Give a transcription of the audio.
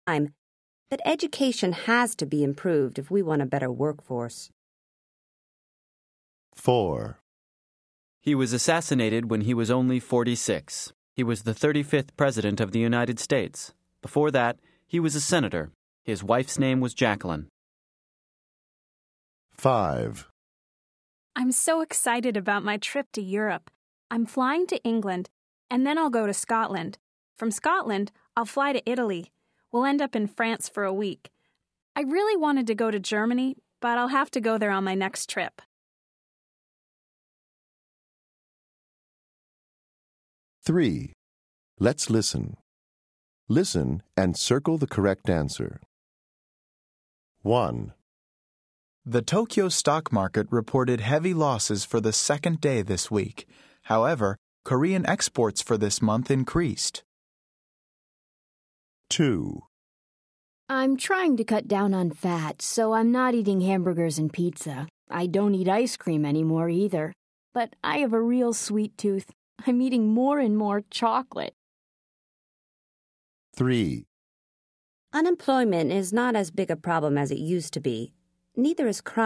time, but education has to be improved if we want a better workforce. 4. He was assassinated when he was only 46. He was the 35th President of the United States. Before that, he was a senator. His wife's name was Jacqueline. 5. I'm so excited about my trip to Europe. I'm flying to England, and then I'll go to Scotland. From Scotland, I'll fly to Italy. We'll end up in France for a week. I really wanted to go to Germany, but I'll have to go there on my next trip. 3. Let's listen. Listen and circle the correct answer. 1. The Tokyo stock market reported heavy losses for the second day this week. However, Korean exports for this month increased. 2. I'm trying to cut down on fat, so I'm not eating hamburgers and pizza. I don't eat ice cream anymore either. But I have a real sweet tooth. I'm eating more and more chocolate. 3. Unemployment is not as big a problem as it used to be. Neither is crime.